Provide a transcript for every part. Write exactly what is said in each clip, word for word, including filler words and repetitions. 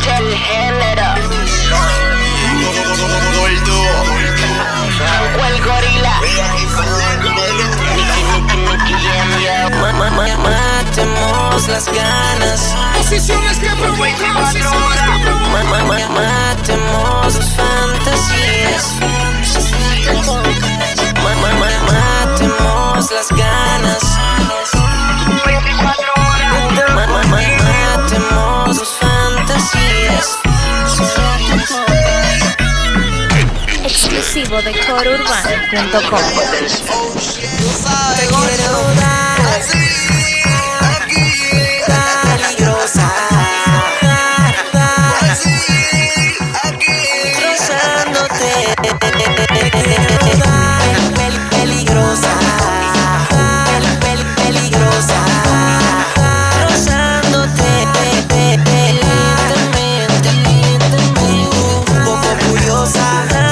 el género. Franco el gorila. Matemos las ganas. Posiciones que provocan. Matemos las fantasías. Matemos las ganas. Matemos las fantasías. Exclusivo de coro urbano punto com. Te quiero dar, peligrosa, rozándote. Te quiero dar, peligrosa, peligrosa, rozándote. Lentamente, lentamente, un poco curiosa.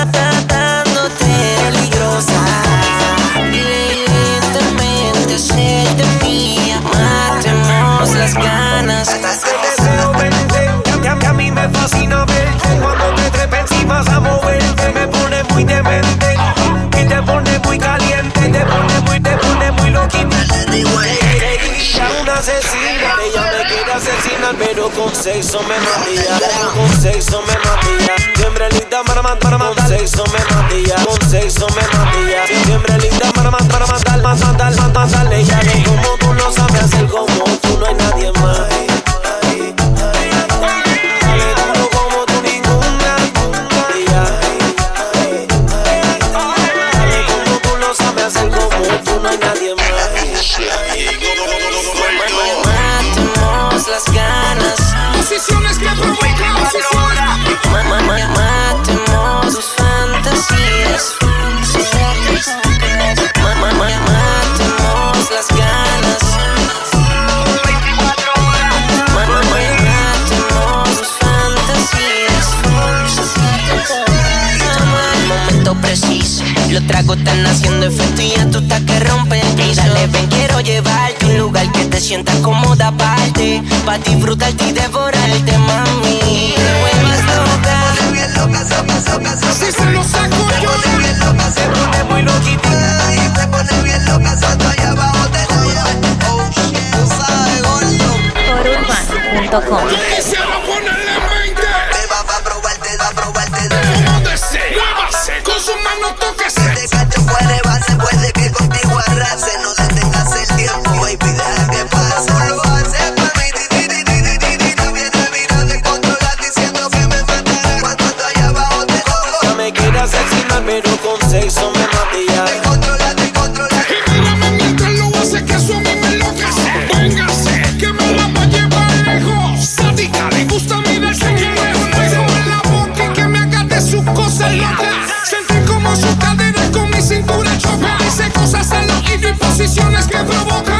Que a mí me fascina verte cuando te trepas encima a moverte. Me pone muy demente y te pone muy caliente. Te pone muy, te pone muy loquita. Ella una asesina. Ella me quiere asesinar, pero con sexo me matilla. Con sexo me matilla. Siempre linda para matar, para matar. Con sexo me matilla. Con sexo me matilla. Siempre linda para matar, para matar, matar, matar, matar. Ella ve como tú no sabes hacer como tú, no hay nadie más. Matemos las ganas. Posiciones que provocan. Matemos tus fantasías. Matemos las ganas. Matemos tus fantasías. El momento preciso, los tragos están haciendo efecto y ya tú estás que rompes el piso. Dale, ven, quiero llevarte a un lugar que te sientas cómoda aparte, pa' disfrutarte y devorarte, mami. Te vuelvas loca. Se pone bien loca, sopa, sopa, sopa. Si se lo saco Se yo. pone bien loca, se pone muy loquita. Y se pone bien loca, sopa, allá abajo te la llevo. Oh shit, tú sabes, gordo. coro urbano punto com. Quisiera ponerle en mente. Me va pa' probarte, va a probarte. Como desee, muévase, con su mano tóquese. Este cacho puede base, puede que contigo arrase. No detengas el tiempo, baby, deja que pase. Lo hace pa' mí, ti, ti, ti, ti, ti, ti, ti. No viene mirando y controla diciendo que me matará. Cuando estoy allá abajo te cojo. Ya me quiere asesinar, pero con sexo me matilla. Te controla, te controla. Y mírame mientras lo hace, que eso a mí me enloquece. Véngase, que me la va a llevar lejos. Sádica, le gusta mirarse quién es. Beso en la boca y que me haga de sus cosas locas. Sentir como su cadera con mi cintura choca. Dice cosas al oído y posiciones que provocan.